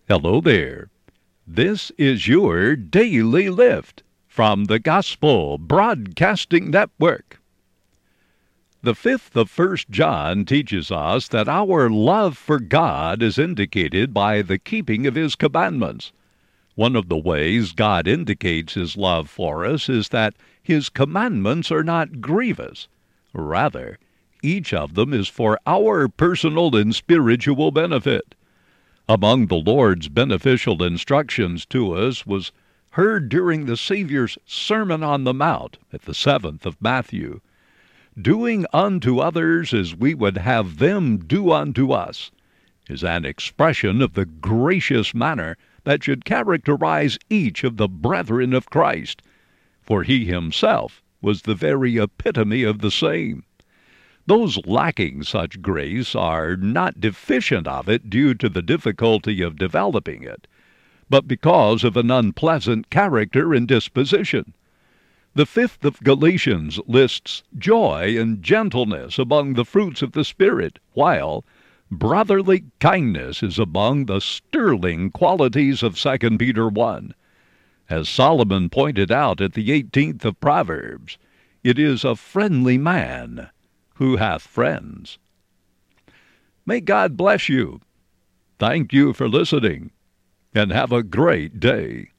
Hello there. This is your Daily Lift from the Gospel Broadcasting Network. The 5th of 1 John teaches us that our love for God is indicated by the keeping of His commandments. One of the ways God indicates His love for us is that His commandments are not grievous. Rather, each of them is for our personal and spiritual benefit. Among the Lord's beneficial instructions to us was heard during the Savior's Sermon on the Mount at the 7th of Matthew. Doing unto others as we would have them do unto us is an expression of the gracious manner that should characterize each of the brethren of Christ, for He Himself was the very epitome of the same. Those lacking such grace are not deficient of it due to the difficulty of developing it, but because of an unpleasant character and disposition. The 5th of Galatians lists joy and gentleness among the fruits of the Spirit, while brotherly kindness is among the sterling qualities of 2 Peter 1. As Solomon pointed out at the 18th of Proverbs, it is a friendly man who hath friends. May God bless you. Thank you for listening, and have a great day.